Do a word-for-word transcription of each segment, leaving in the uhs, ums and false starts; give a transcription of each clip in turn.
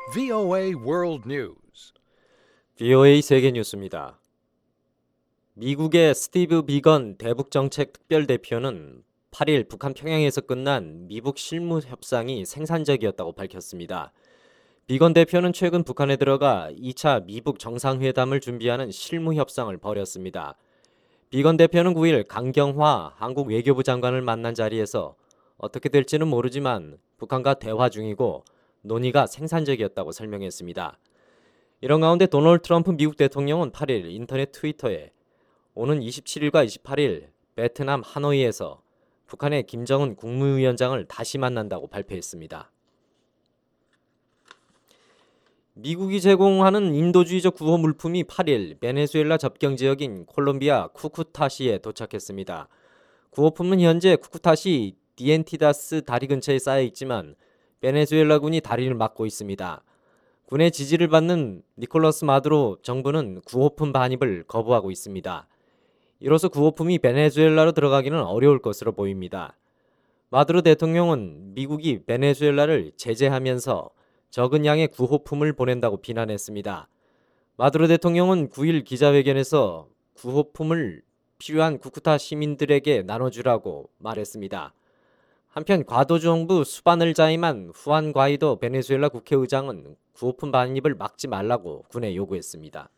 브이오에이 World News. 브이오에이 세계 뉴스입니다. 미국의 스티브 비건 대북정책 특별대표는 팔 일 북한 평양에서 끝난 미북 실무 협상이 생산적이었다고 밝혔습니다. 비건 대표는 최근 북한에 들어가 이 차 미북 정상회담을 준비하는 실무 협상을 벌였습니다. 비건 대표는 구 일 강경화 한국 외교부 장관을 만난 자리에서 어떻게 될지는 모르지만 북한과 대화 중이고 논의가 생산적이었다고 설명했습니다. 이런 가운데 도널드 트럼프 미국 대통령은 팔 일 인터넷 트위터에 오는 이십칠 일과 이십팔 일 베트남 하노이에서 북한의 김정은 국무위원장을 다시 만난다고 발표했습니다. 미국이 제공하는 인도주의적 구호 물품이 팔 일 베네수엘라 접경 지역인 콜롬비아 쿠쿠타시에 도착했습니다. 구호품은 현재 쿠쿠타시 디엔티다스 다리 근처에 쌓여 있지만 베네수엘라군이 다리를 막고 있습니다. 군의 지지를 받는 니콜라스 마두로 정부는 구호품 반입을 거부하고 있습니다. 이로써 구호품이 베네수엘라로 들어가기는 어려울 것으로 보입니다. 마두로 대통령은 미국이 베네수엘라를 제재하면서 적은 양의 구호품을 보낸다고 비난했습니다. 마두로 대통령은 구 일 기자회견에서 구호품을 필요한 쿠쿠타 시민들에게 나눠주라고 말했습니다. 한편 과도정부 수반을 자임한 후안 과이도 베네수엘라 국회의장은 구호품 반입을 막지 말라고 군에 요구했습니다.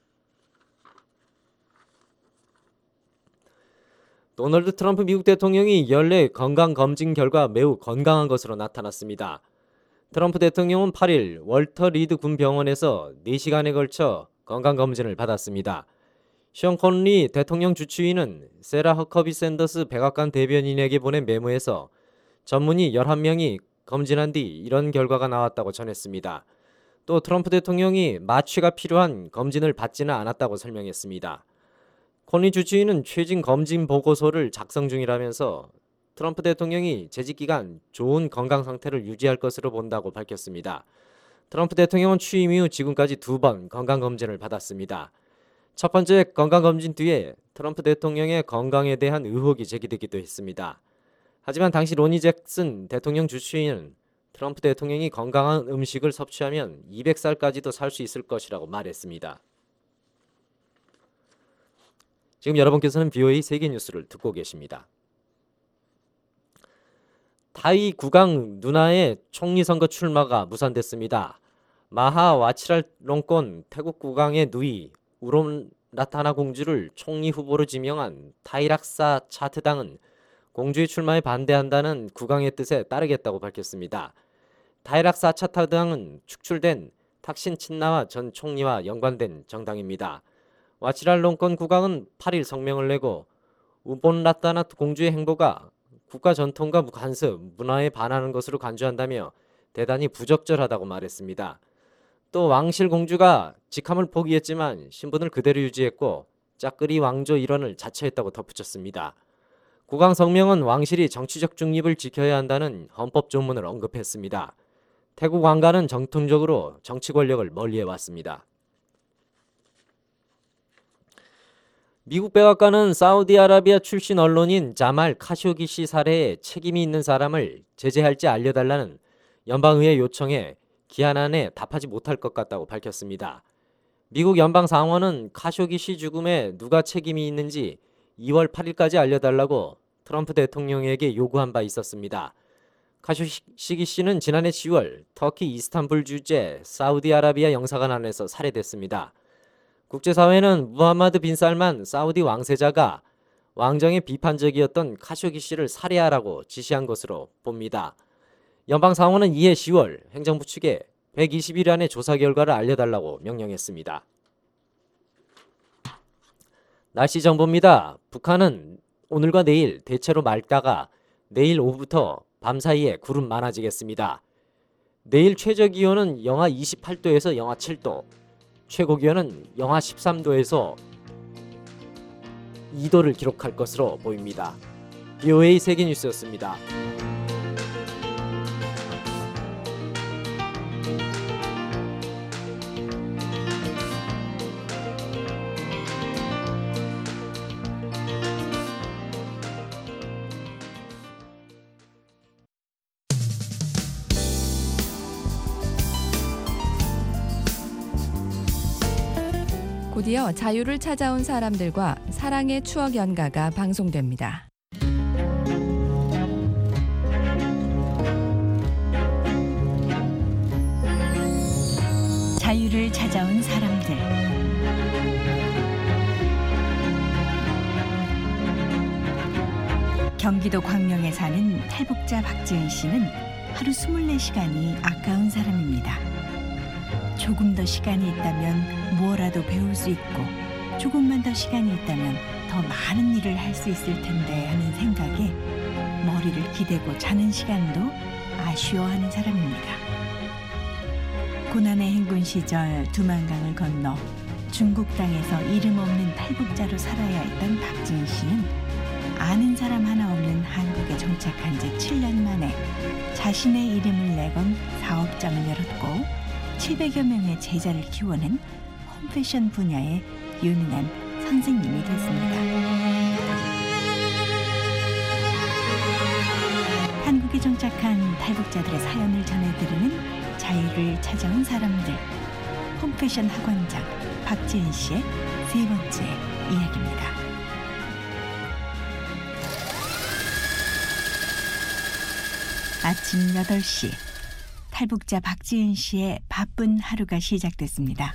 도널드 트럼프 미국 대통령이 연례 건강검진 결과 매우 건강한 것으로 나타났습니다. 트럼프 대통령은 팔 일 월터 리드 군병원에서 네 시간에 걸쳐 건강검진을 받았습니다. 션 콘리 대통령 주치의는 세라 허커비 샌더스 백악관 대변인에게 보낸 메모에서 전문의 열한 명이 검진한 뒤 이런 결과가 나왔다고 전했습니다. 또 트럼프 대통령이 마취가 필요한 검진을 받지는 않았다고 설명했습니다. 콘리 주치의는 최진 검진 보고서를 작성 중이라면서 트럼프 대통령이 재직 기간 좋은 건강 상태를 유지할 것으로 본다고 밝혔습니다. 트럼프 대통령은 취임 이후 지금까지 두 번 건강검진을 받았습니다. 첫 번째 건강검진 뒤에 트럼프 대통령의 건강에 대한 의혹이 제기되기도 했습니다. 하지만 당시 로니 잭슨 대통령 주치의는 트럼프 대통령이 건강한 음식을 섭취하면 이백 살까지도 살 수 있을 것이라고 말했습니다. 지금 여러분께서는 브이오에이 세계 뉴스를 듣고 계십니다. 타이 국왕 누나의 총리 선거 출마가 무산됐습니다. 마하 와치랄롱권 태국 국왕의 누이 우론라타나 공주를 총리 후보로 지명한 타이락사 차트당은 공주의 출마에 반대한다는 국왕의 뜻에 따르겠다고 밝혔습니다. 타이락사 차트당은 축출된 탁신 친나와 전 총리와 연관된 정당입니다. 와치랄롱권 국왕은 팔 일 성명을 내고 우본라타나 공주의 행보가 국가 전통과 관습, 문화에 반하는 것으로 간주한다며 대단히 부적절하다고 말했습니다. 또 왕실 공주가 직함을 포기했지만 신분을 그대로 유지했고 짝그리 왕조 일원을 자처했다고 덧붙였습니다. 국왕 성명은 왕실이 정치적 중립을 지켜야 한다는 헌법 조문을 언급했습니다. 태국 왕가는 전통적으로 정치 권력을 멀리해왔습니다. 미국 백악관은 사우디아라비아 출신 언론인 자말 카쇼기시 살해에 책임이 있는 사람을 제재할지 알려달라는 연방의회 요청에 기한 안에 답하지 못할 것 같다고 밝혔습니다. 미국 연방상원은 카쇼기시 죽음에 누가 책임이 있는지 이월 팔 일까지 알려달라고 트럼프 대통령에게 요구한 바 있었습니다. 카쇼기시 씨는 지난해 시월 터키 이스탄불 주재 사우디아라비아 영사관 안에서 살해됐습니다. 국제사회는 무하마드 빈 살만 사우디 왕세자가 왕정에 비판적이었던 카쇼기시를 살해하라고 지시한 것으로 봅니다. 연방상원은 이해 시월 행정부 측에 백이십 일 안에 조사 결과를 알려달라고 명령했습니다. 날씨 정보입니다. 북한은 오늘과 내일 대체로 맑다가 내일 오후부터 밤사이에 구름 많아지겠습니다. 내일 최저기온은 영하 이십팔 도에서 영하 칠 도, 최고기온은 영하 십삼 도에서 이 도를 기록할 것으로 보입니다. 브이오에이 세계뉴스였습니다. 곧이어 자유를 찾아온 사람들과 사랑의 추억 연가가 방송됩니다. 자유를 찾아온 사람들. 경기도 광명에 사는 탈북자 박지은 씨는 하루 스물네 시간이 아까운 사람입니다. 조금 더 시간이 있다면 뭐라도 배울 수 있고 조금만 더 시간이 있다면 더 많은 일을 할 수 있을 텐데 하는 생각에 머리를 기대고 자는 시간도 아쉬워하는 사람입니다. 고난의 행군 시절 두만강을 건너 중국 땅에서 이름 없는 탈북자로 살아야 했던 박지은 씨는 아는 사람 하나 없는 한국에 정착한 지 칠 년 만에 자신의 이름을 내건 사업장을 열었고 칠백여 명의 제자를 키워낸 홈패션 분야의 유능한 선생님이 됐습니다. 한국에 정착한 탈북자들의 사연을 전해드리는 자유를 찾아온 사람들, 홈패션 학원장 박지은 씨의 세 번째 이야기입니다. 아침 여덟 시, 탈북자 박지은 씨의 바쁜 하루가 시작됐습니다.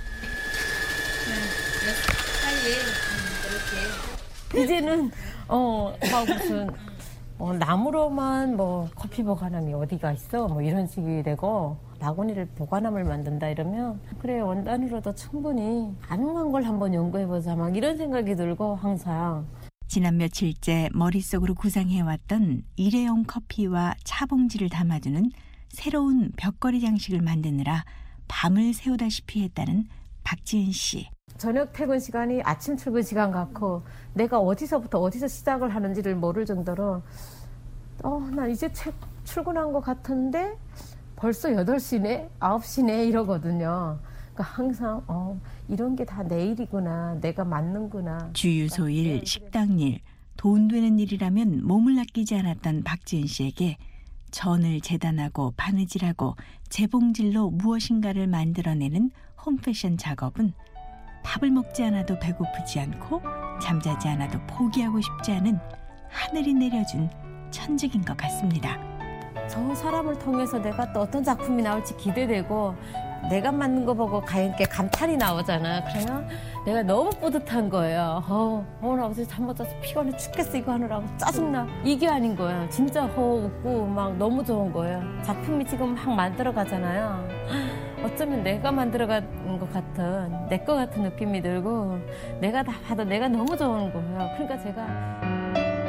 이제는 어 막 무슨 어, 나무로만 뭐 커피 보관함이 어디가 있어 뭐 이런 식이 되고 나구니를 보관함을 만든다 이러면 그래 원단으로도 충분히 가능한 걸 한번 연구해보자 막 이런 생각이 들고 항상. 지난 며칠째 머릿속으로 구상해왔던 일회용 커피와 차 봉지를 담아두는 새로운 벽걸이 장식을 만드느라 밤을 새우다시피 했다는 박지은 씨. 저녁 퇴근 시간이 아침 출근 시간 같고 내가 어디서부터 어디서 시작을 하는지를 모를 정도로 어, 나 이제 채, 출근한 것 같은데 벌써 여덟 시네? 아홉 시네? 이러거든요. 그러니까 항상 어, 이런 게 다 내일이구나. 내가 맞는구나. 주유소일, 식당일, 돈 되는 일이라면 몸을 아끼지 않았던 박지은 씨에게 전을 재단하고 바느질하고 재봉질로 무엇인가를 만들어내는 홈패션 작업은 밥을 먹지 않아도 배고프지 않고 잠자지 않아도 포기하고 싶지 않은 하늘이 내려준 천직인 것 같습니다. 저 사람을 통해서 내가 또 어떤 작품이 나올지 기대되고 내가 만든 거 보고 가인께 감탄이 나오잖아. 그러면 내가 너무 뿌듯한 거예요. 어, 오늘 어제 잠 못 자서 피곤해 죽겠어 이거 하느라고 짜증나. 이게 아닌 거야. 진짜 허 웃고 막 너무 좋은 거예요. 작품이 지금 막 만들어 가잖아요. 어쩌면 내가 만들어간 것 같은 내 거 같은 느낌이 들고 내가 다 봐도 내가 너무 좋은 거예요. 그러니까 제가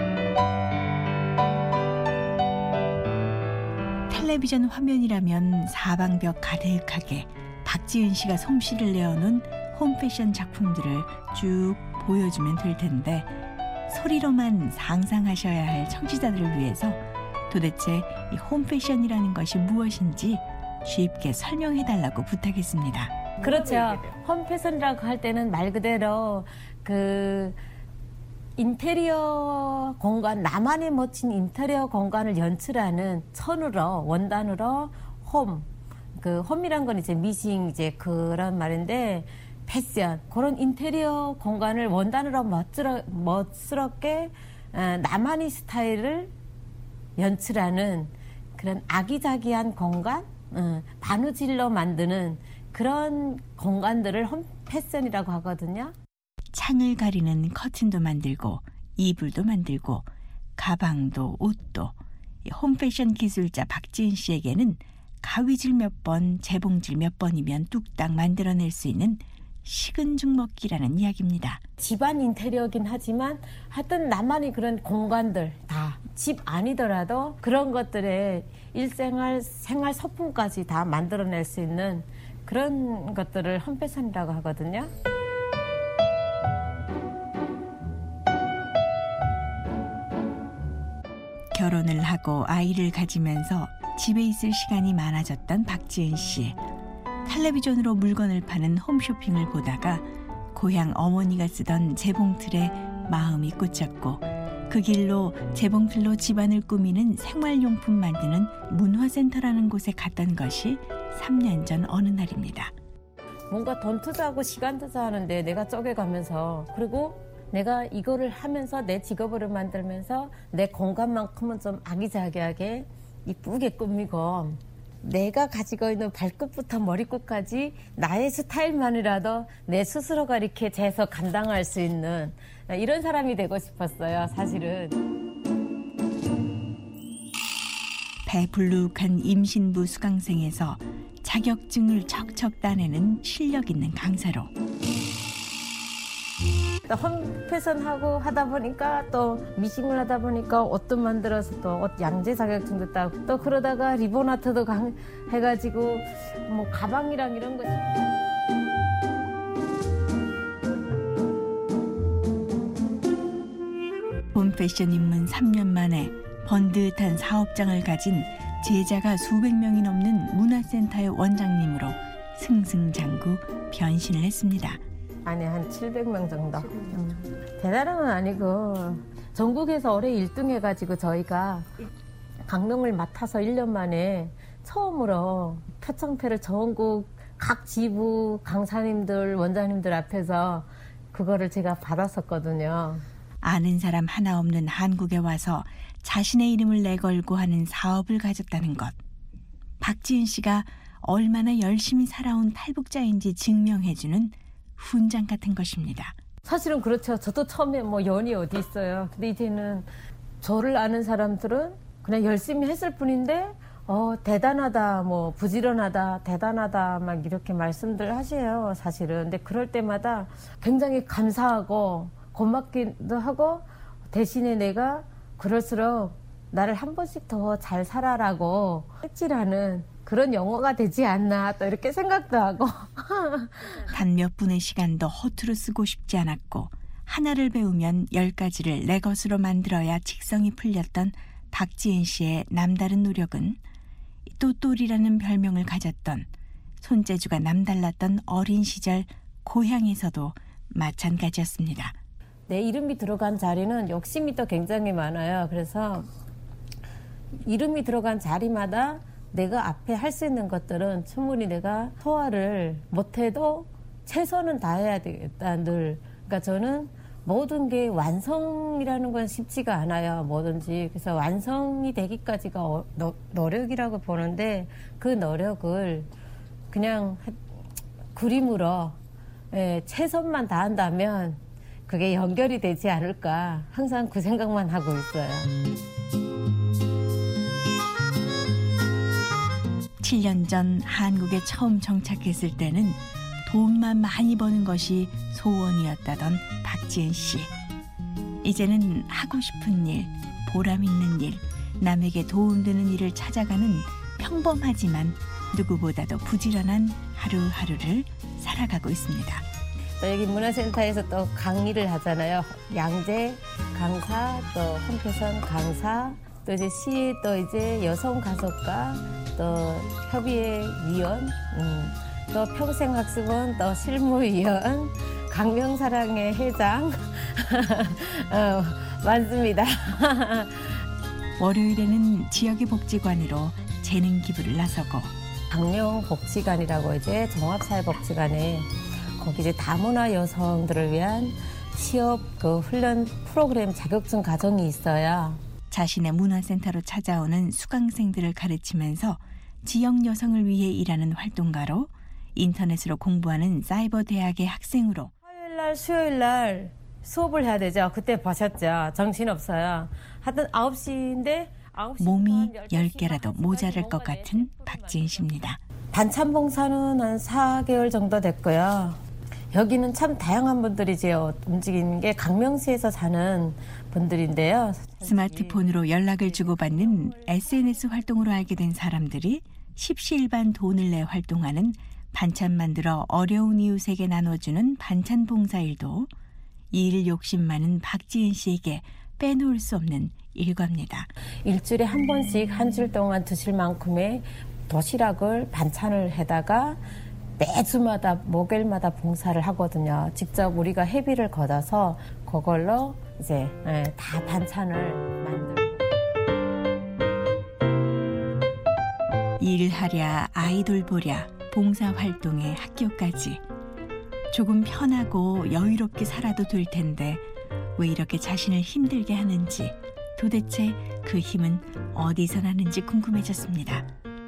텔레비전 화면이라면 사방벽 가득하게 박지은 씨가 솜씨를 내어놓은 홈패션 작품들을 쭉 보여주면 될 텐데 소리로만 상상하셔야 할 청취자들을 위해서 도대체 이 홈패션이라는 것이 무엇인지 쉽게 설명해달라고 부탁했습니다. 그렇죠. 홈패션이라고 할 때는 말 그대로 그 인테리어 공간, 나만의 멋진 인테리어 공간을 연출하는 천으로, 원단으로 홈. 그 홈이란 건 이제 미싱 이제 그런 말인데 패션. 그런 인테리어 공간을 원단으로 멋스러, 멋스럽게 어, 나만의 스타일을 연출하는 그런 아기자기한 공간, 어, 바느질로 만드는 그런 공간들을 홈패션이라고 하거든요. 창을 가리는 커튼도 만들고 이불도 만들고 가방도 옷도 홈패션 기술자 박지은 씨에게는 가위질 몇 번, 재봉질 몇 번이면 뚝딱 만들어낼 수 있는 식은 죽 먹기라는 이야기입니다. 집안 인테리어긴 하지만 하여튼 나만의 그런 공간들 다 집 아니더라도 그런 것들의 일생활 생활 소품까지 다 만들어낼 수 있는 그런 것들을 홈패션이라고 하거든요. 결혼을 하고 아이를 가지면서 집에 있을 시간이 많아졌던 박지은 씨. 텔레비전으로 물건을 파는 홈쇼핑을 보다가 고향 어머니가 쓰던 재봉틀에 마음이 꽂혔고 그 길로 재봉틀로 집안을 꾸미는 생활용품 만드는 문화센터라는 곳에 갔던 것이 삼 년 전 어느 날입니다. 뭔가 돈 투자하고 시간 투자하는데 내가 쪼개가면서, 그리고 내가 이거를 하면서 내 직업을 만들면서 내 공간만큼은 좀 아기자기하게 이쁘게 꾸미고, 내가 가지고 있는 발끝부터 머리끝까지 나의 스타일만이라도 내 스스로가 이렇게 재서 감당할 수 있는 이런 사람이 되고 싶었어요, 사실은. 배불룩한 임신부 수강생에서 자격증을 척척 따내는 실력 있는 강사로 또 홈패션하고 하다 보니까 또 미싱을 하다 보니까 옷도 만들어서 또 옷 양재 자격증도 따고, 또 그러다가 리본 아트도 강, 해가지고 뭐 가방이랑 이런 거. 홈패션 입문 삼 년 만에 번듯한 사업장을 가진 제자가 수백 명이 넘는 문화센터의 원장님으로 승승장구 변신을 했습니다. 아니, 한 칠백 명 정도. 음. 대단한 건 아니고 전국에서 올해 일 등 해가지고 저희가 강릉을 맡아서 일 년 만에 처음으로 표창패를 전국 각 지부 강사님들, 원장님들 앞에서 그거를 제가 받았었거든요. 아는 사람 하나 없는 한국에 와서 자신의 이름을 내걸고 하는 사업을 가졌다는 것. 박지은 씨가 얼마나 열심히 살아온 탈북자인지 증명해주는 훈장 같은 것입니다. 사실은 그렇죠. 저도 처음에 뭐 연이 어디 있어요. 근데 이제는 저를 아는 사람들은 그냥 열심히 했을 뿐인데 어 대단하다, 뭐 부지런하다, 대단하다 막 이렇게 말씀들 하세요, 사실은. 근데 그럴 때마다 굉장히 감사하고 고맙기도 하고, 대신에 내가 그럴수록 나를 한 번씩 더 잘 살아라고 획질하는 그런 영어가 되지 않나, 또 이렇게 생각도 하고. 단 몇 분의 시간도 허투루 쓰고 싶지 않았고, 하나를 배우면 열 가지를 내 것으로 만들어야 직성이 풀렸던 박지은 씨의 남다른 노력은 또똘이라는 별명을 가졌던, 손재주가 남달랐던 어린 시절 고향에서도 마찬가지였습니다. 내 이름이 들어간 자리는 욕심이 또 굉장히 많아요. 그래서 이름이 들어간 자리마다 내가 앞에 할 수 있는 것들은 충분히 내가 소화를 못해도 최선은 다해야 되겠다, 늘. 그러니까 저는 모든 게 완성이라는 건 쉽지가 않아요, 뭐든지. 그래서 완성이 되기까지가 어, 노, 노력이라고 보는데, 그 노력을 그냥 그림으로 예, 최선만 다한다면 그게 연결이 되지 않을까, 항상 그 생각만 하고 있어요. 칠 년 전 한국에 처음 정착했을 때는 돈만 많이 버는 것이 소원이었다던 박지은 씨. 이제는 하고 싶은 일, 보람 있는 일, 남에게 도움되는 일을 찾아가는 평범하지만 누구보다도 부지런한 하루하루를 살아가고 있습니다. 또 여기 문화센터에서 또 강의를 하잖아요. 양재 강사, 또 홈패션 강사, 또 이제 시, 또 이제 여성 가족과 또 협의회 위원, 음, 또 평생학습원, 또 실무위원, 강명사랑의 회장, 어, 많습니다. 월요일에는 지역의 복지관으로 재능 기부를 나서고, 강명복지관이라고 이제 종합사회복지관에 거기 이제 다문화 여성들을 위한 취업 그 훈련 프로그램 자격증 과정이 있어요. 자신의 문화센터로 찾아오는 수강생들을 가르치면서 지역 여성을 위해 일하는 활동가로, 인터넷으로 공부하는 사이버 대학의 학생으로. 화요일날 수요일날 수업을 해야 되죠. 그때 보셨죠. 정신없어요. 하여튼 아홉 시인데 아홉 시 몸이 열 개라도 모자랄 것 같은 박지은 씨입니다. 반찬 봉사는 한 사 개월 정도 됐고요. 여기는 참 다양한 분들이 이제 움직이는 게 강명시에서 사는 분들인데요. 스마트폰으로 연락을 주고받는 에스엔에스 활동으로 알게 된 사람들이 십시일반 돈을 내 활동하는 반찬 만들어 어려운 이웃에게 나눠주는 반찬 봉사일도 일 욕심 많은 박지은 씨에게 빼놓을 수 없는 일과입니다. 일주일에 한 번씩 한 줄 동안 드실 만큼의 도시락을 반찬을 해다가 매주마다 목요일마다 봉사를 하거든요. 직접 우리가 회비를 걷어서 그걸로 이제 다 반찬을 만들고. 일하랴 아이돌 보랴 봉사활동에 학교까지 조금 편하고 여유롭게 살아도 될 텐데 왜 이렇게 자신을 힘들게 하는지 도대체 그 힘은 어디서 나는지 궁금해졌습니다.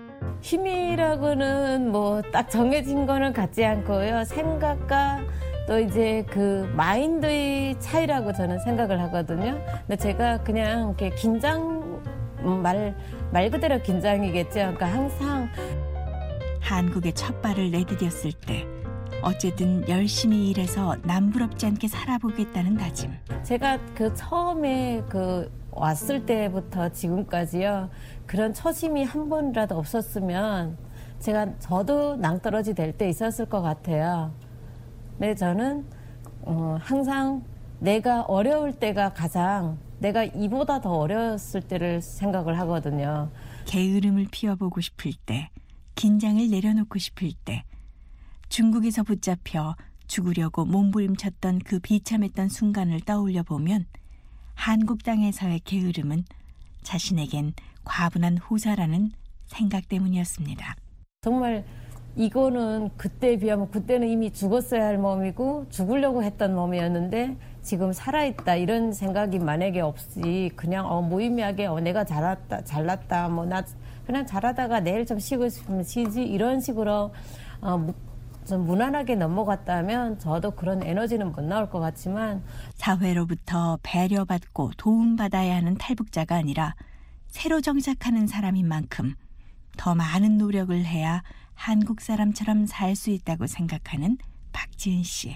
힘이라고는 뭐 딱 정해진 거는 같지 않고요. 생각과 또 이제 그 마인드의 차이라고 저는 생각을 하거든요. 근데 제가 그냥 이렇게 긴장, 말, 말 그대로 긴장이겠죠. 그러니까 항상 한국에 첫 발을 내디뎠을 때 어쨌든 열심히 일해서 남부럽지 않게 살아보겠다는 다짐. 제가 그 처음에 그 왔을 때부터 지금까지요. 그런 처짐이 한 번이라도 없었으면 제가 저도 낭떠러지 될 때 있었을 것 같아요. 근데 저는 어, 항상 내가 어려울 때가 가장 내가 이보다 더 어려웠을 때를 생각을 하거든요. 게으름을 피워보고 싶을 때, 긴장을 내려놓고 싶을 때, 중국에서 붙잡혀 죽으려고 몸부림쳤던 그 비참했던 순간을 떠올려 보면 한국 땅에서의 게으름은 자신에겐 과분한 후사라는 생각 때문이었습니다. 정말 이거는 그때에 비하면 그때는 이미 죽었어야 할 몸이고 죽으려고 했던 몸이었는데 지금 살아있다 이런 생각이 만약에 없이 그냥 어, 무의미하게 어, 내가 잘났다 잘났다 뭐 나 그냥 잘하다가 내일 좀 쉬고 싶으면 쉬지 이런 식으로 어, 무, 좀 무난하게 넘어갔다면 저도 그런 에너지는 못 나올 것 같지만 사회로부터 배려받고 도움받아야 하는 탈북자가 아니라 새로 정착하는 사람인 만큼 더 많은 노력을 해야 한국 사람처럼 살 수 있다고 생각하는 박지은 씨.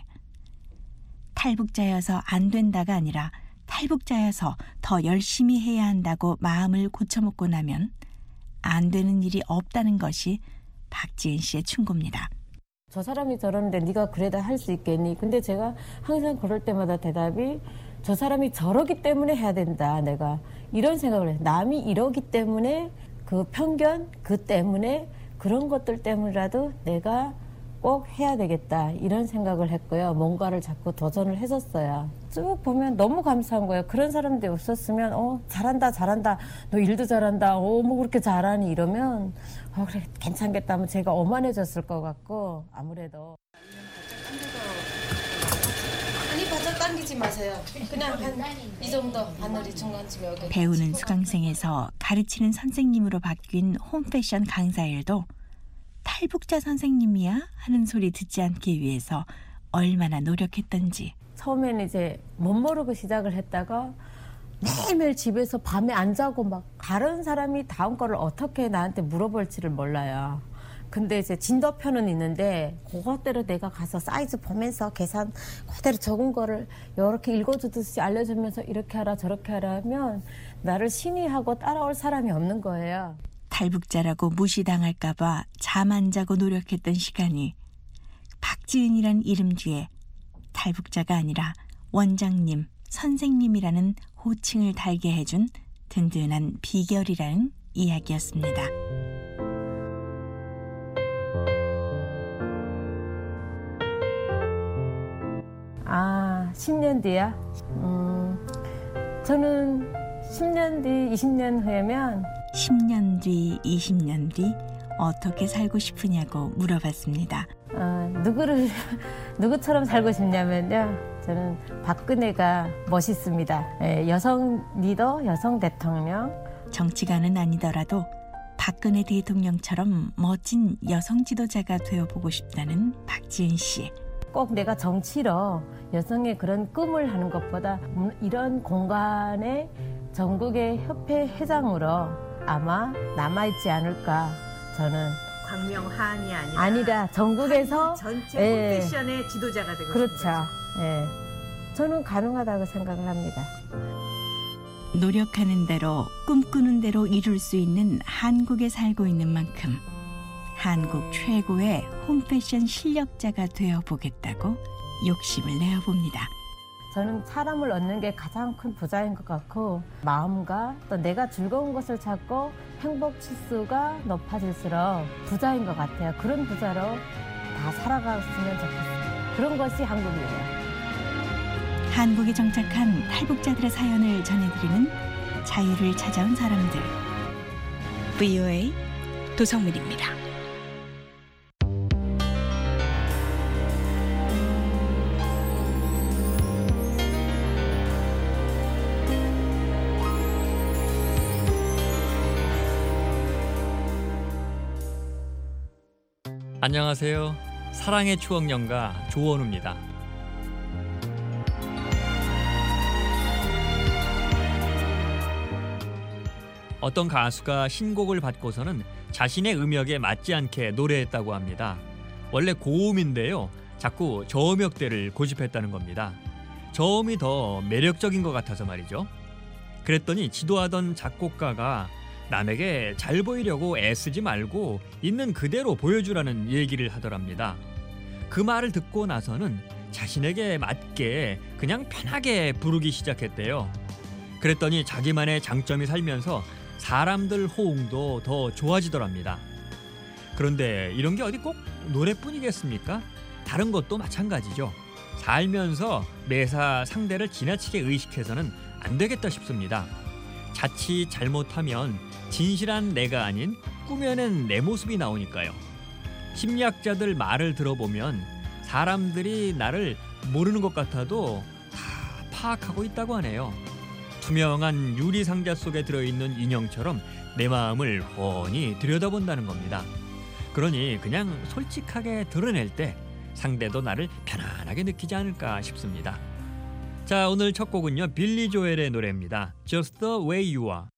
탈북자여서 안 된다가 아니라 탈북자여서 더 열심히 해야 한다고 마음을 고쳐먹고 나면 안 되는 일이 없다는 것이 박지은 씨의 충고입니다. 저 사람이 저러는데 네가 그래도 할 수 있겠니? 근데 제가 항상 그럴 때마다 대답이 저 사람이 저러기 때문에 해야 된다. 내가 이런 생각을 해요. 남이 이러기 때문에 그 편견, 그 때문에 그런 것들 때문이라도 내가 꼭 해야 되겠다 이런 생각을 했고요. 뭔가를 자꾸 도전을 했었어요. 쭉 보면 너무 감사한 거예요. 그런 사람들이 없었으면 어 잘한다 잘한다 너 일도 잘한다 어 뭐 그렇게 잘하니 이러면 어 그래 괜찮겠다 하면 제가 오만해졌을 것 같고 아무래도 아니 바짝 당기지 마세요. 그냥 한 이 정도 바늘이 중간쯤에 여기 배우는 수강생에서 가르치는 선생님으로 바뀐 홈패션 강사 일도 탈북자 선생님이야 하는 소리 듣지 않기 위해서 얼마나 노력했던지. 처음에는 이제 못 모르고 시작을 했다가 매일매일 집에서 밤에 안 자고 막 다른 사람이 다음 거를 어떻게 나한테 물어볼지를 몰라요. 근데 이제 진도표는 있는데 그것대로 내가 가서 사이즈 보면서 계산 그대로 적은 거를 이렇게 읽어주듯이 알려주면서 이렇게 하라 저렇게 하라 하면 나를 신의하고 따라올 사람이 없는 거예요. 탈북자라고 무시당할까 봐 잠 안 자고 노력했던 시간이 박지은이란 이름 뒤에 탈북자가 아니라 원장님, 선생님이라는 호칭을 달게 해준 든든한 비결이라는 이야기였습니다. 아, 십 년 뒤야? 음, 저는 십 년 뒤, 이십 년 후에면 십 년 뒤, 이십 년 뒤 어떻게 살고 싶으냐고 물어봤습니다. 어, 누구를 누구처럼 살고 싶냐면요. 저는 박근혜가 멋있습니다. 예, 여성 리더, 여성 대통령. 정치가는 아니더라도 박근혜 대통령처럼 멋진 여성 지도자가 되어보고 싶다는 박지은 씨. 꼭 내가 정치로 여성의 그런 꿈을 하는 것보다 이런 공간에 전국의 협회 회장으로 아마 남아있지 않을까 저는. 광명한이 아니라 아니라 전국에서 전체 예. 홈패션의 지도자가 되고 그렇죠. 싶은 거죠. 예. 저는 가능하다고 생각을 합니다. 노력하는 대로 꿈꾸는 대로 이룰 수 있는 한국에 살고 있는 만큼 한국 최고의 홈패션 실력자가 되어보겠다고 욕심을 내어봅니다. 저는 사람을 얻는 게 가장 큰 부자인 것 같고 마음과 또 내가 즐거운 것을 찾고 행복 지수가 높아질수록 부자인 것 같아요. 그런 부자로 다 살아갔으면 좋겠어요. 그런 것이 한국이에요. 한국에 정착한 탈북자들의 사연을 전해드리는 자유를 찾아온 사람들. 브이오에이 도성민입니다. 안녕하세요. 사랑의 추억 연가 조원우입니다. 어떤 가수가 신곡을 받고서는 자신의 음역에 맞지 않게 노래했다고 합니다. 원래 고음인데요. 자꾸 저음역대를 고집했다는 겁니다. 저음이 더 매력적인 것 같아서 말이죠. 그랬더니 지도하던 작곡가가 남에게 잘 보이려고 애쓰지 말고 있는 그대로 보여주라는 얘기를 하더랍니다. 그 말을 듣고 나서는 자신에게 맞게 그냥 편하게 부르기 시작했대요. 그랬더니 자기만의 장점이 살면서 사람들 호응도 더 좋아지더랍니다. 그런데 이런 게 어디 꼭 노래뿐이겠습니까? 다른 것도 마찬가지죠. 살면서 매사 상대를 지나치게 의식해서는 안 되겠다 싶습니다. 자칫 잘못하면 진실한 내가 아닌 꾸며낸 내 모습이 나오니까요. 심리학자들 말을 들어보면 사람들이 나를 모르는 것 같아도 다 파악하고 있다고 하네요. 투명한 유리 상자 속에 들어있는 인형처럼 내 마음을 훤히 들여다본다는 겁니다. 그러니 그냥 솔직하게 드러낼 때 상대도 나를 편안하게 느끼지 않을까 싶습니다. 자, 오늘 첫 곡은요, 빌리 조엘의 노래입니다. Just the way you are.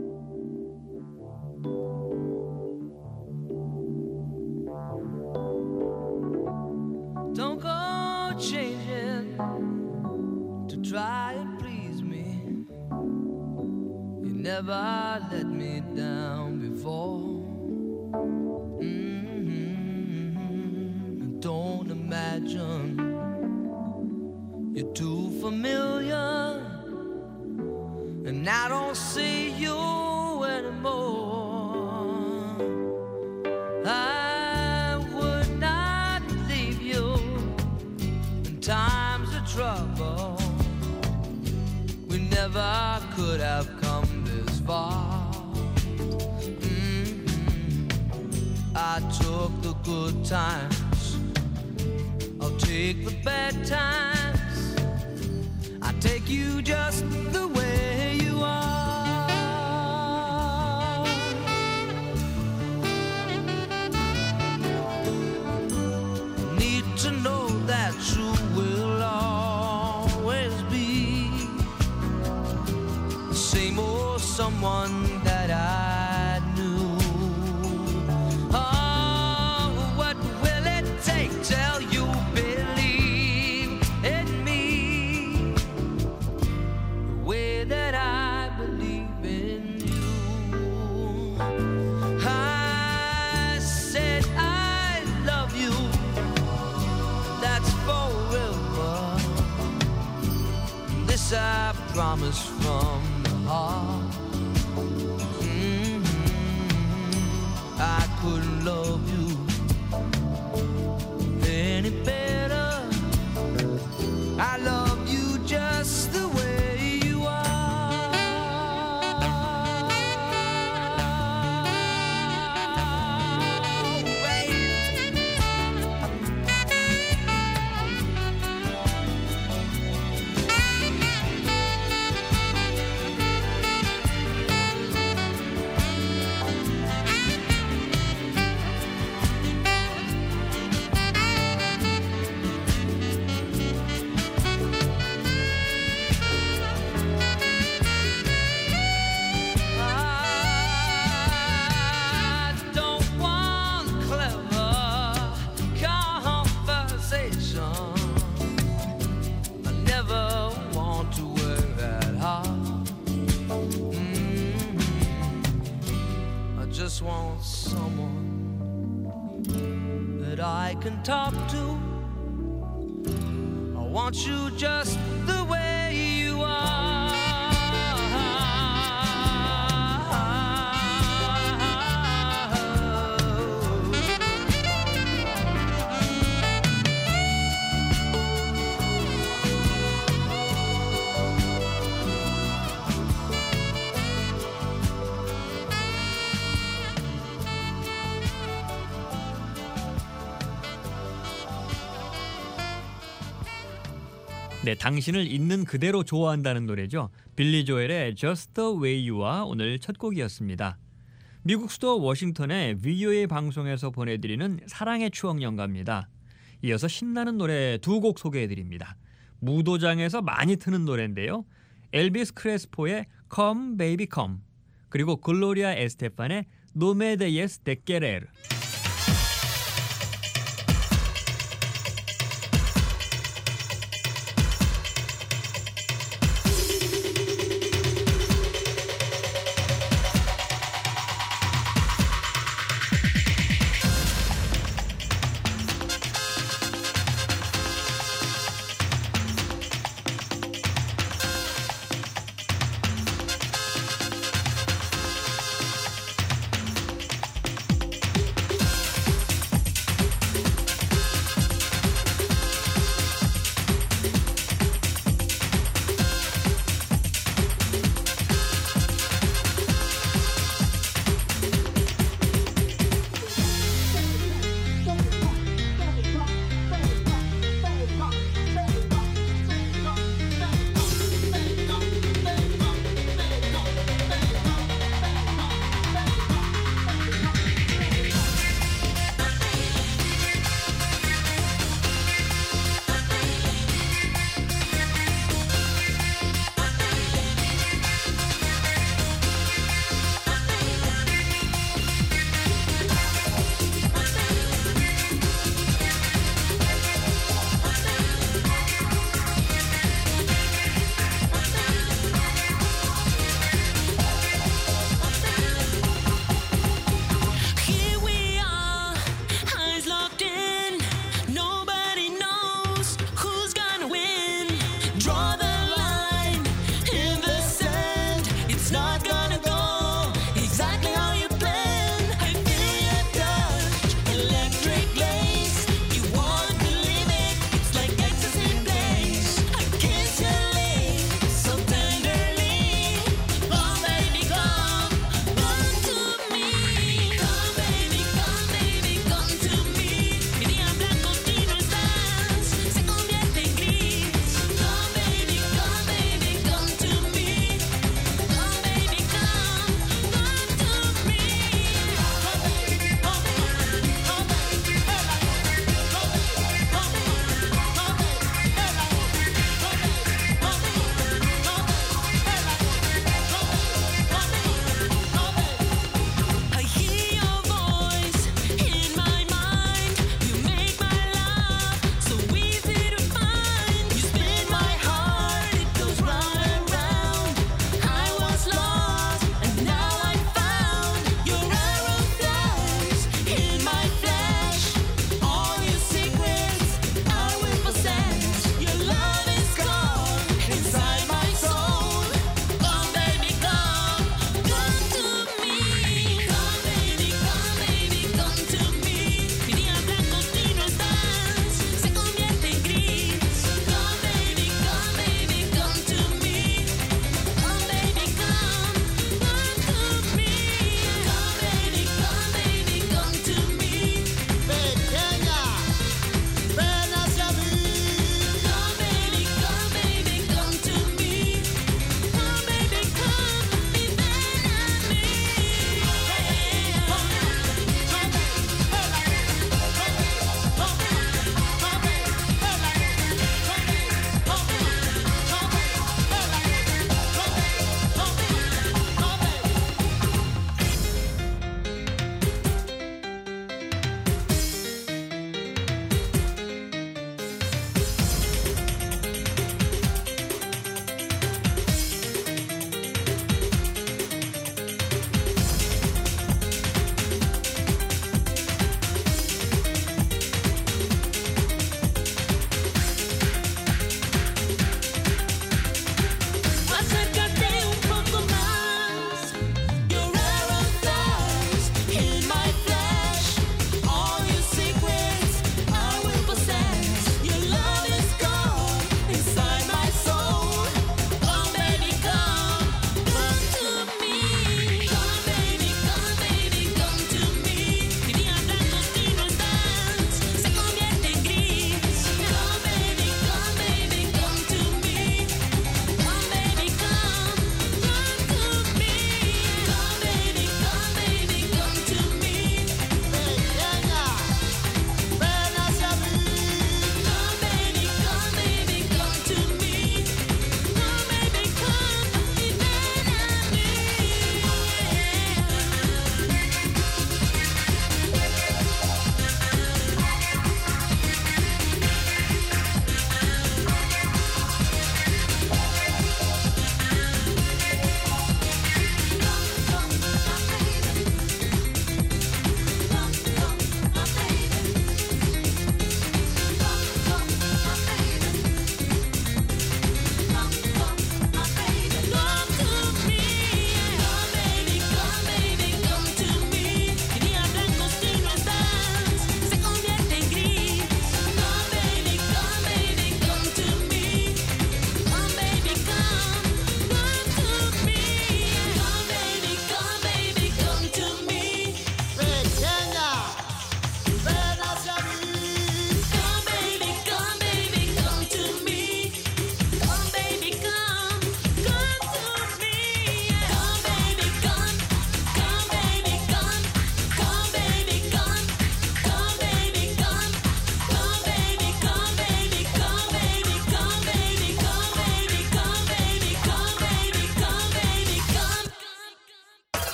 Don't go changing to try and please me. You never let me down before. Mm-hmm. Don't imagine you're too familiar, and I don't see you anymore. I would not leave you in times of trouble. We never could have come this far. Mm-hmm. I took the good times, I'll take the bad times. I take you just the way you are. Need to know that you will always be the same old someone that I knew. Oh, what will it take till you believe in me the way that I believe in you? I said I love you, that's forever. This I promise from the heart. Mm-hmm. I couldn't love you any better. I love you just the way you are. Wait. I don't want clever conversation. I never want to work that hard. Mm-hmm. I just want someone that I can talk to. I want you just the way you are. 네, 당신을 있는 그대로 좋아한다는 노래죠. 빌리 조엘의 Just the way you are 오늘 첫 곡이었습니다. 미국 수도 워싱턴의 브이오에이 방송에서 보내드리는 사랑의 추억 연가입니다. 이어서 신나는 노래 두 곡 소개해드립니다. 무도장에서 많이 트는 노래인데요. 엘비스 크레스포의 Come Baby Come, 그리고 글로리아 에스테판의 No Me Digas de Querer.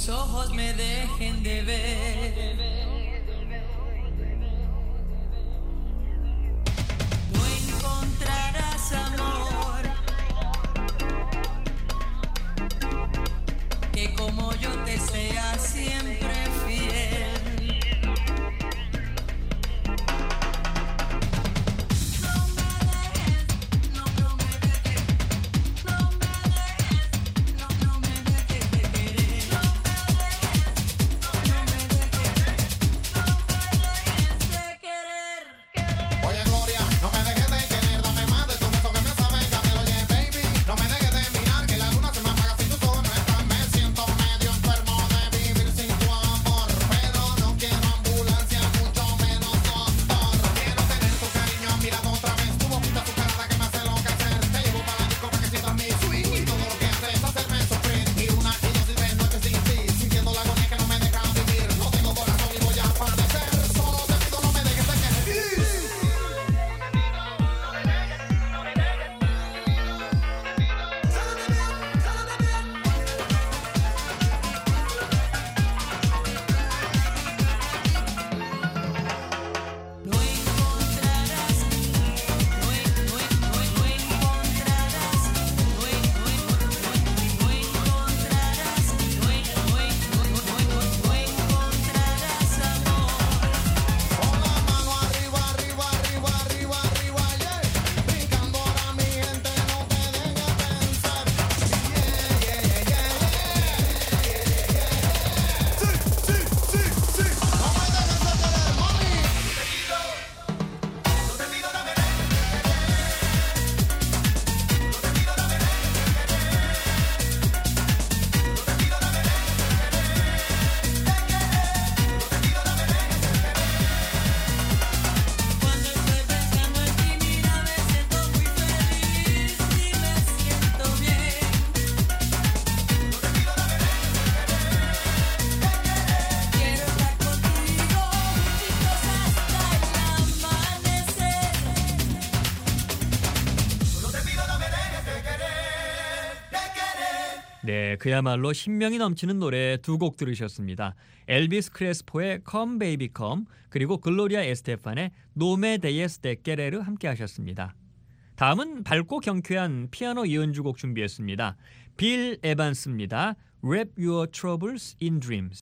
mis ojos me dejen de ver. No encontrarás amor que como yo te sea siempre fiel. 네, 그야말로 신명이 넘치는 노래 두 곡 들으셨습니다. 엘비스 크레스포의 Come Baby Come 그리고 글로리아 에스테판의 No Me Dejes de Querer 함께 하셨습니다. 다음은 밝고 경쾌한 피아노 이연주곡 준비했습니다. 빌 에반스입니다. Wrap Your Troubles in Dreams.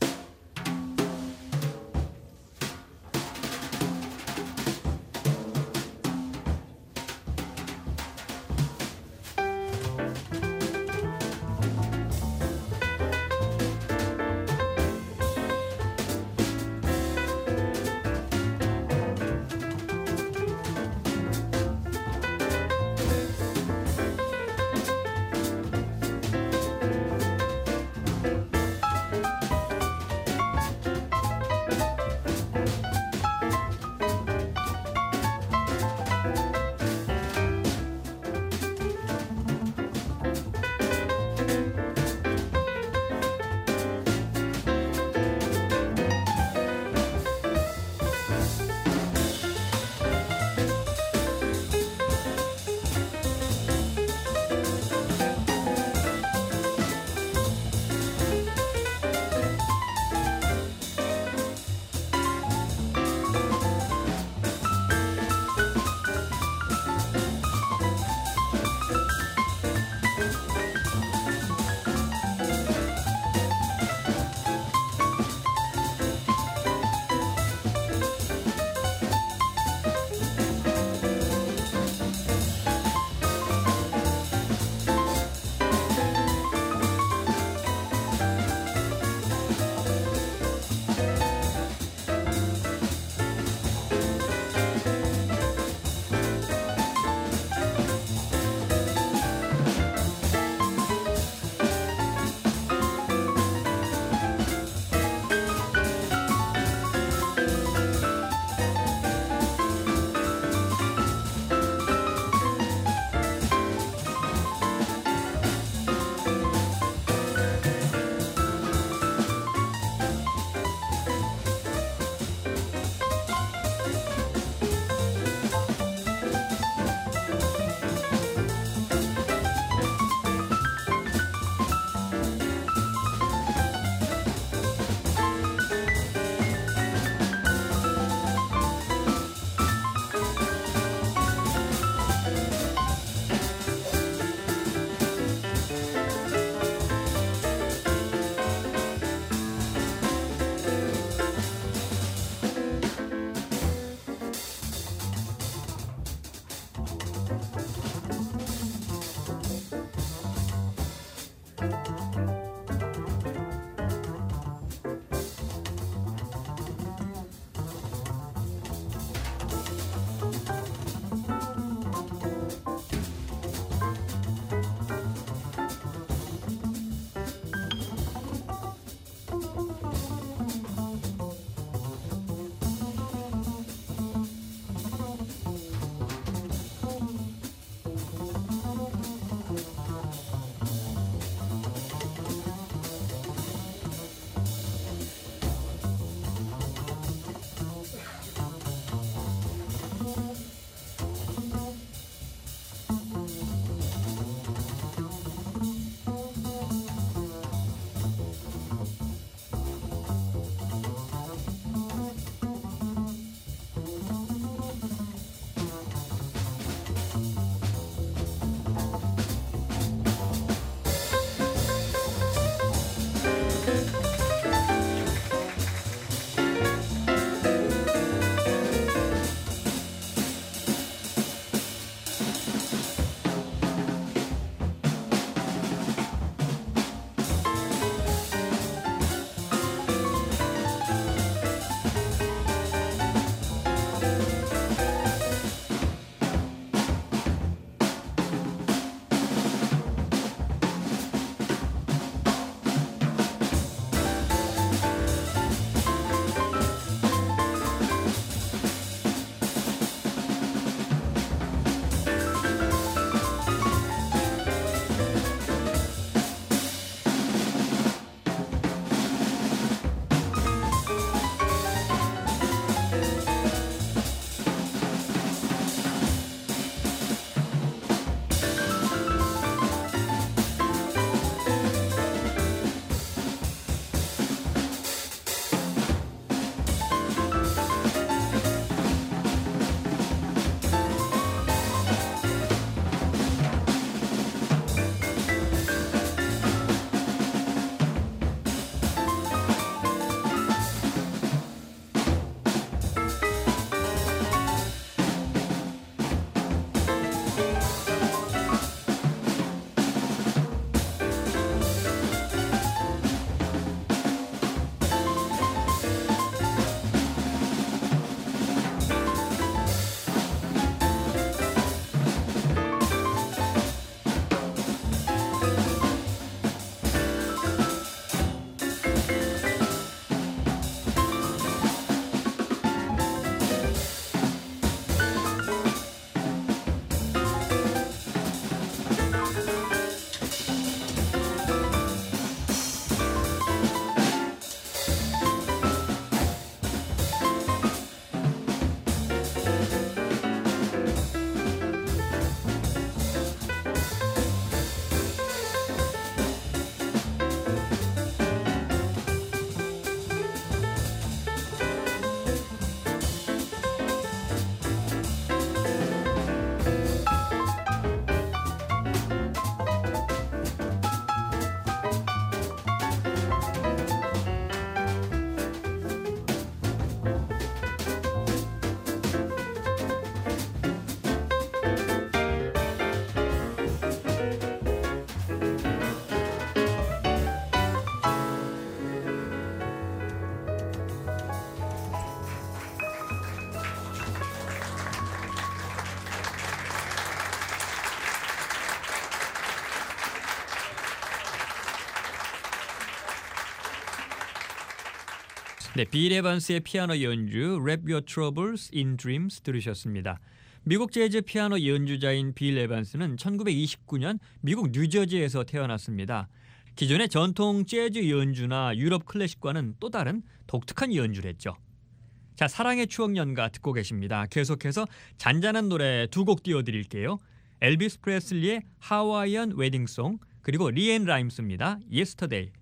네, 빌 에반스의 피아노 연주 Wrap Your Troubles in Dreams 들으셨습니다. 미국 재즈 피아노 연주자인 빌 에반스는 천구백이십구 년 미국 뉴저지에서 태어났습니다. 기존의 전통 재즈 연주나 유럽 클래식과는 또 다른 독특한 연주를 했죠. 자, 사랑의 추억 연가 듣고 계십니다. 계속해서 잔잔한 노래 두 곡 띄워드릴게요. 엘비스 프레슬리의 하와이안 웨딩송, 그리고 리앤 라임스입니다. Yesterday.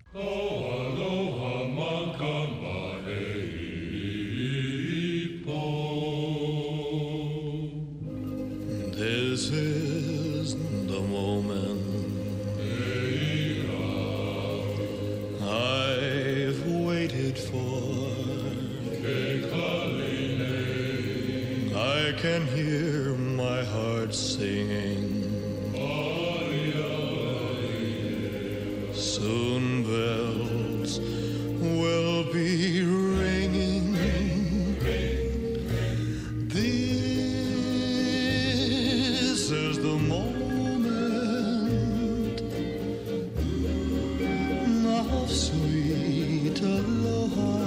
This is the moment I've waited for. I can hear my heart singing. Soon bells will be ringing. This is the moment of sweet aloha.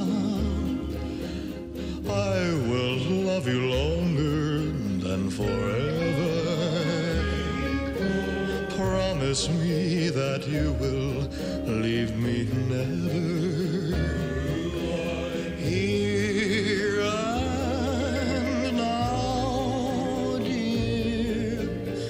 I will love you longer than forever. Promise me that you will leave me never. Here and now, dear,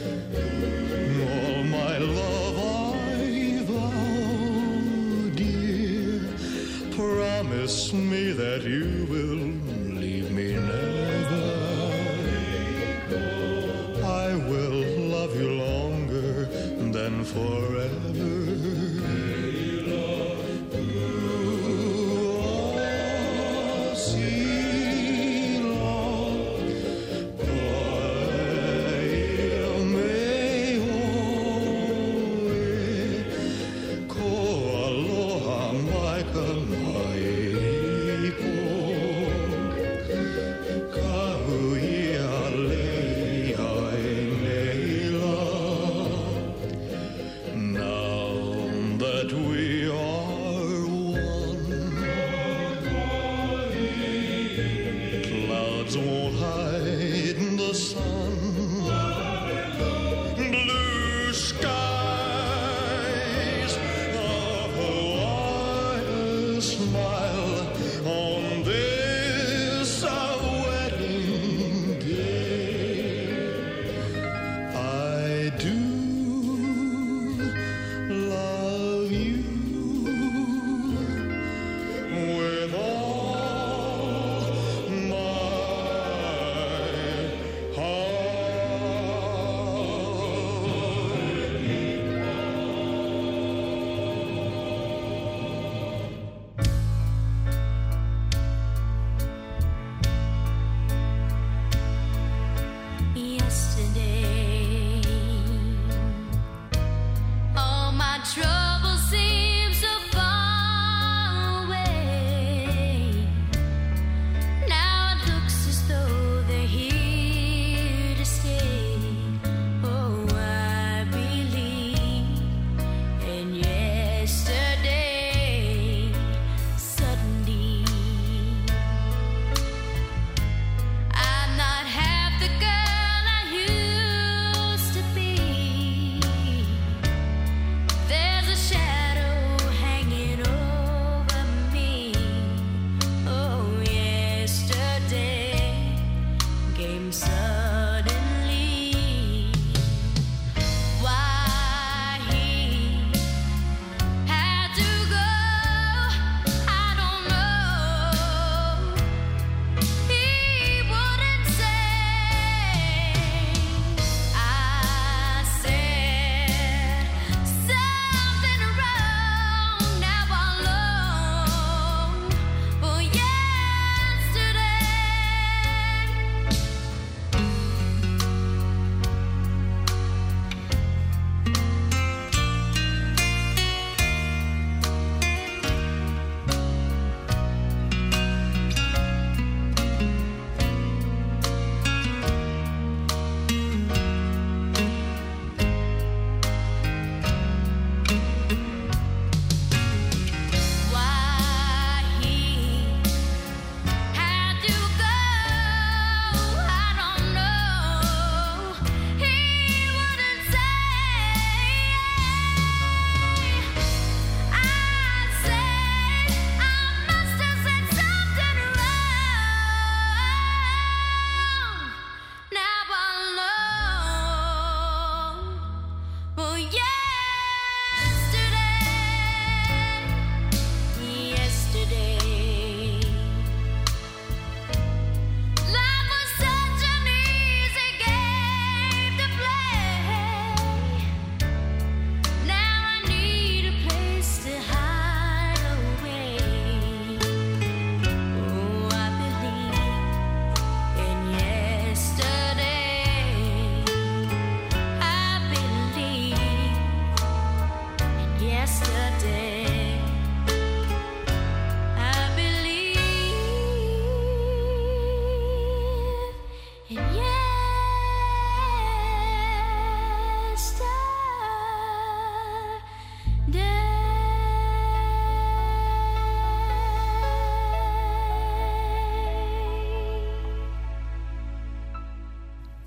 all my love I vow, dear. Promise me that you will leave me never. I will love you longer than forever. Ooh,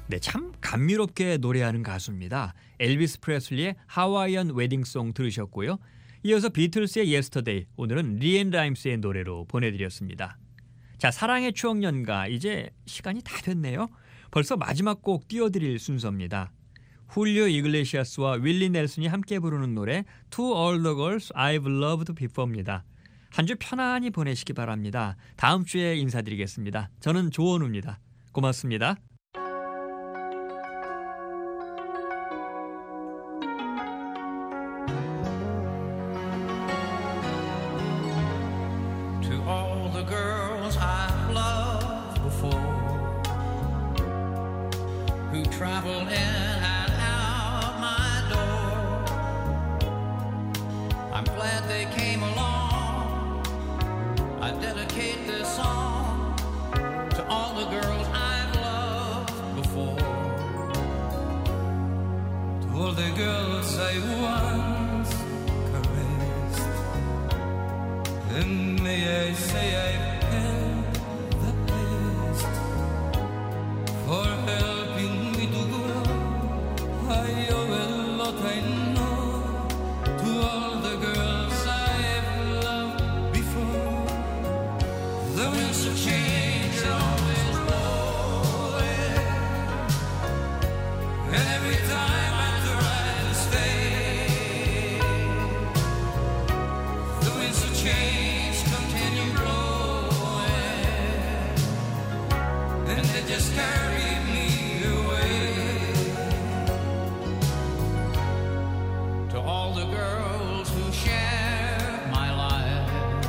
네, 참 감미롭게 노래하는 가수입니다. 엘비스 프레슬리의 하와이안 웨딩송 들으셨고요. 이어서 비틀스의 예스터데이, 오늘은 리앤 라임스의 노래로 보내드렸습니다. 자, 사랑의 추억 연가, 이제 시간이 다 됐네요. 벌써 마지막 곡 띄워드릴 순서입니다. 훌리오 이글레시아스와 윌리 넬슨이 함께 부르는 노래 To All the Girls I've Loved Before입니다. 한 주 편안히 보내시기 바랍니다. 다음 주에 인사드리겠습니다. 저는 조원우입니다. 고맙습니다. To all the girls I've loved before, who travel in and out my door, I'm glad they came along. I dedicate this song to all the girls I've loved before, to all the girls I once caressed, and may I say I've had the best for helping me to grow. I owe a lot, I know, to all the girls I've loved before. The winds of change are always blowing, and every time I try to stay, the winds of change continue blowing, and they just carry me away. To all the girls who share my life,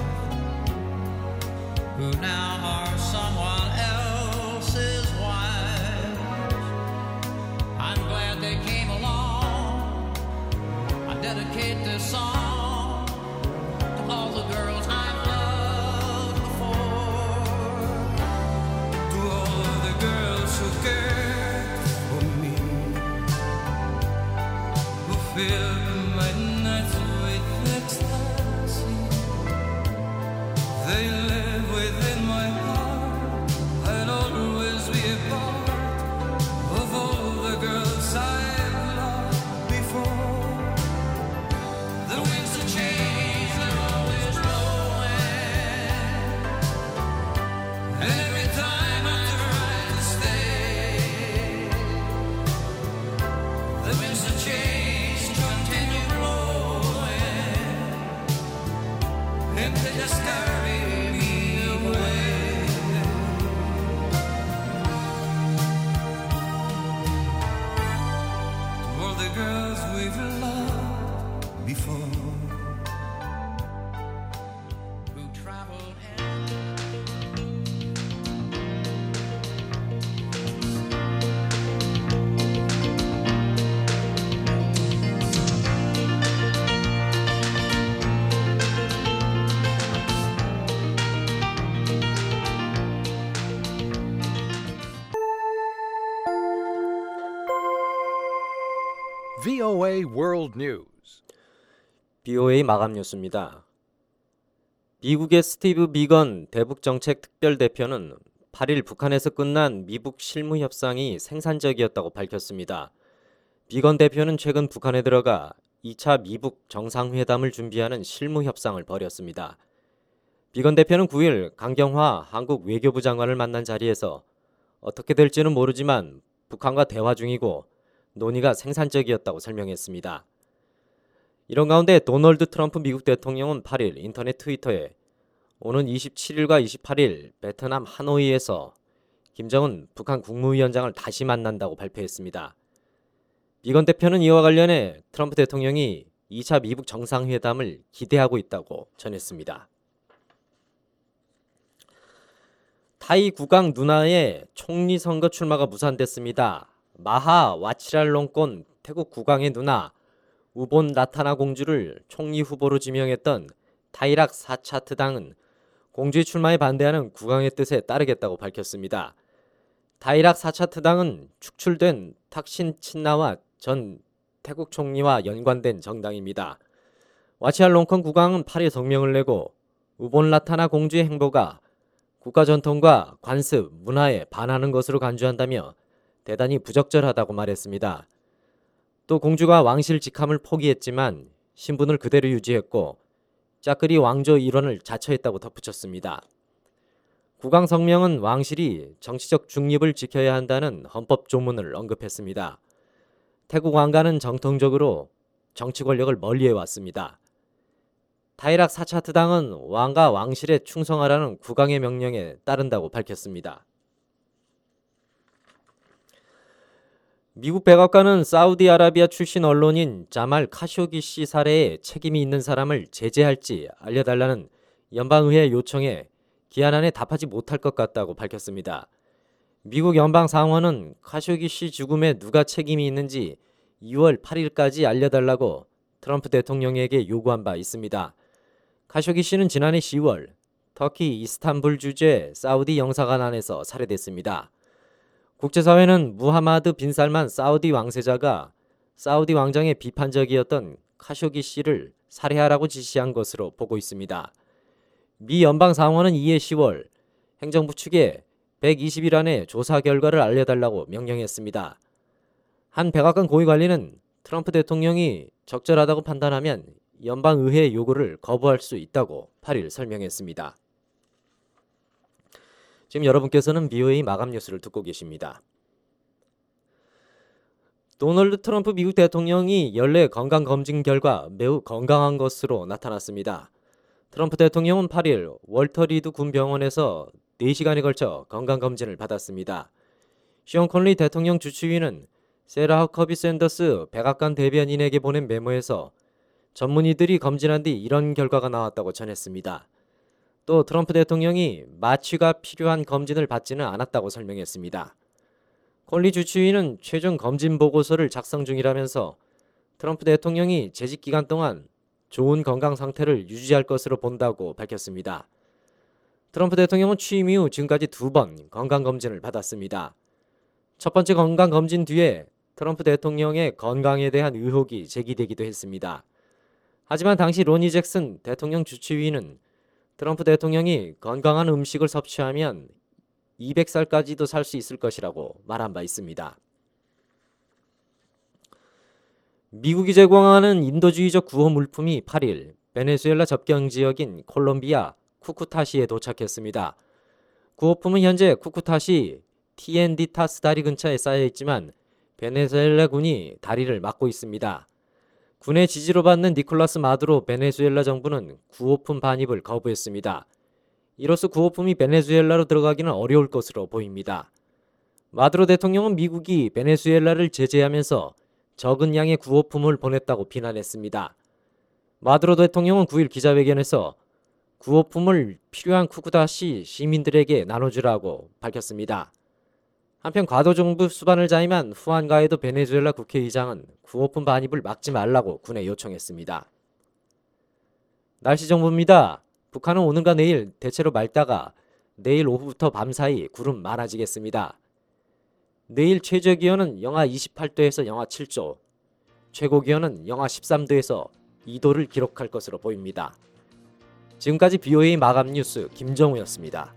who now are someone else's wife, I'm glad they came along. I dedicate this song to all the girls I've loved before, to all the girls who cared for me, who filled my nights with ecstasy. They live within my heart. I'll always be a part of all the girls I've loved before. The winds of change, they're always blowing, and every time I try to stay, the winds of change continue blowing, and they just carry me away. To all the girls we've loved before, who traveled in. 브이오에이 World News. 비오에이 마감 뉴스입니다. 미국의 스티브 비건 대북정책 특별대표는 팔 일 북한에서 끝난 미북 실무 협상이 생산적이었다고 밝혔습니다. 비건 대표는 최근 북한에 들어가 이 차 미북 정상회담을 준비하는 실무 협상을 벌였습니다. 비건 대표는 구 일 강경화 한국 외교부 장관을 만난 자리에서 어떻게 될지는 모르지만 북한과 대화 중이고 논의가 생산적이었다고 설명했습니다. 이런 가운데 도널드 트럼프 미국 대통령은 팔 일 인터넷 트위터에 오는 이십칠 일과 이십팔 일 베트남 하노이에서 김정은 북한 국무위원장을 다시 만난다고 발표했습니다. 비건 대표는 이와 관련해 트럼프 대통령이 이 차 미북 정상회담을 기대하고 있다고 전했습니다. 타이 국왕 누나의 총리 선거 출마가 무산됐습니다. 마하 와치랄롱콘 태국 국왕의 누나 우본 라타나 공주를 총리 후보로 지명했던 타이락 사차트당은 공주의 출마에 반대하는 국왕의 뜻에 따르겠다고 밝혔습니다. 타이락 사차트당은 축출된 탁신 친나와 전 태국 총리와 연관된 정당입니다. 와치랄롱콘 국왕은 팔 일 성명을 내고 우본 라타나 공주의 행보가 국가 전통과 관습, 문화에 반하는 것으로 간주한다며 대단히 부적절하다고 말했습니다. 또 공주가 왕실 직함을 포기했지만 신분을 그대로 유지했고 짜끄리 왕조 일원을 자처했다고 덧붙였습니다. 국왕 성명은 왕실이 정치적 중립을 지켜야 한다는 헌법 조문을 언급했습니다. 태국 왕가는 정통적으로 정치 권력을 멀리해왔습니다. 타이락 사차트당은 왕과 왕실에 충성하라는 국왕의 명령에 따른다고 밝혔습니다. 미국 백악관은 사우디아라비아 출신 언론인 자말 카쇼기씨 살해에 책임이 있는 사람을 제재할지 알려달라는 연방의회 요청에 기한 안에 답하지 못할 것 같다고 밝혔습니다. 미국 연방상원은 카쇼기씨 죽음에 누가 책임이 있는지 이월 팔일까지 알려달라고 트럼프 대통령에게 요구한 바 있습니다. 카쇼기씨는 지난해 시월 터키 이스탄불 주재 사우디 영사관 안에서 살해됐습니다. 국제사회는 무하마드 빈 살만 사우디 왕세자가 사우디 왕정에 비판적이었던 카쇼기씨를 살해하라고 지시한 것으로 보고 있습니다. 미 연방상원은 이해 시월 행정부 측에 백이십 일 안에 조사 결과를 알려달라고 명령했습니다. 한 백악관 고위관리는 트럼프 대통령이 적절하다고 판단하면 연방의회 요구를 거부할 수 있다고 팔일 설명했습니다. 지금 여러분께서는 비오에이 마감 뉴스를 듣고 계십니다. 도널드 트럼프 미국 대통령이 연례 건강검진 결과 매우 건강한 것으로 나타났습니다. 트럼프 대통령은 팔일 월터 리드 군 병원에서 네 시간에 걸쳐 건강검진을 받았습니다. 시온 콘리 대통령 주치의는 세라 허커비 샌더스 백악관 대변인에게 보낸 메모에서 전문의들이 검진한 뒤 이런 결과가 나왔다고 전했습니다. 또 트럼프 대통령이 마취가 필요한 검진을 받지는 않았다고 설명했습니다. 콜리 주치의는 최종 검진 보고서를 작성 중이라면서 트럼프 대통령이 재직 기간 동안 좋은 건강 상태를 유지할 것으로 본다고 밝혔습니다. 트럼프 대통령은 취임 이후 지금까지 두 번 건강검진을 받았습니다. 첫 번째 건강검진 뒤에 트럼프 대통령의 건강에 대한 의혹이 제기되기도 했습니다. 하지만 당시 로니 잭슨 대통령 주치의는 트럼프 대통령이 건강한 음식을 섭취하면 이백 살까지도 살 수 있을 것이라고 말한 바 있습니다. 미국이 제공하는 인도주의적 구호 물품이 팔일 베네수엘라 접경 지역인 콜롬비아 쿠쿠타시에 도착했습니다. 구호품은 현재 쿠쿠타시 티엔디타스 다리 근처에 쌓여 있지만 베네수엘라 군이 다리를 막고 있습니다. 군의 지지로 받는 니콜라스 마두로 베네수엘라 정부는 구호품 반입을 거부했습니다. 이로써 구호품이 베네수엘라로 들어가기는 어려울 것으로 보입니다. 마두로 대통령은 미국이 베네수엘라를 제재하면서 적은 양의 구호품을 보냈다고 비난했습니다. 마두로 대통령은 구일 기자회견에서 구호품을 필요한 쿠쿠타시 시민들에게 나눠주라고 밝혔습니다. 한편 과도정부 수반을 자임한 후안 가이도 베네수엘라 국회의장은 구호품 반입을 막지 말라고 군에 요청했습니다. 날씨 정보입니다. 북한은 오늘과 내일 대체로 맑다가 내일 오후부터 밤사이 구름 많아지겠습니다. 내일 최저기온은 영하 이십팔 도에서 영하 칠 도, 최고기온은 영하 십삼 도에서 이 도를 기록할 것으로 보입니다. 지금까지 비오에이 마감 뉴스 김정우였습니다.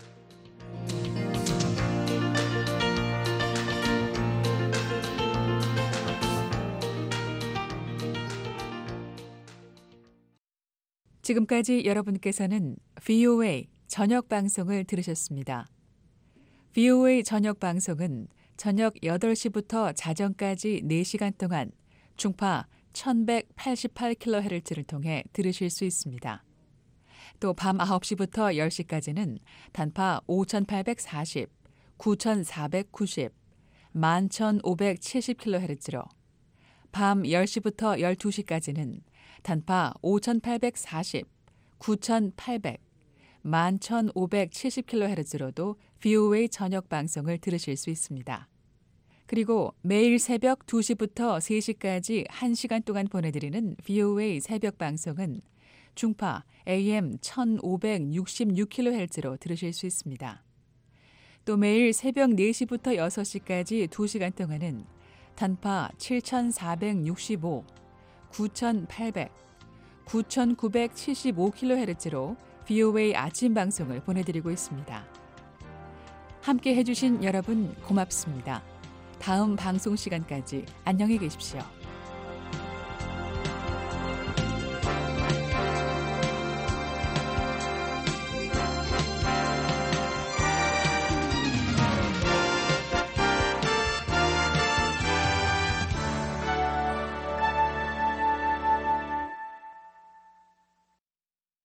지금까지 여러분께서는 브이오에이 저녁 방송을 들으셨습니다. 브이오에이 저녁 방송은 저녁 여덟 시부터 자정까지 네 시간 동안 중파 천백팔십팔 킬로헤르츠를 통해 들으실 수 있습니다. 또 밤 아홉 시부터 열 시까지는 단파 오천팔백사십, 구천사백구십, 만 천오백칠십 킬로헤르츠로 밤 열 시부터 열두 시까지는 단파 오천팔백사십, 구천팔백, 만 천오백칠십 킬로헤르츠로도 브이오에이 저녁 방송을 들으실 수 있습니다. 그리고 매일 새벽 두 시부터 세 시까지 한 시간 동안 보내드리는 브이오에이 새벽 방송은 중파 에이엠 천오백육십육 킬로헤르츠로 들으실 수 있습니다. 또 매일 새벽 네 시부터 여섯 시까지 두 시간 동안은 단파 칠천사백육십오, 구천팔백, 구천구백칠십오 킬로헤르츠로 브이오에이 아침 방송을 보내드리고 있습니다. 함께 해주신 여러분 고맙습니다. 다음 방송 시간까지 안녕히 계십시오.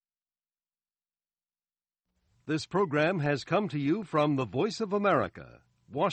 This program has come to you from the Voice of America,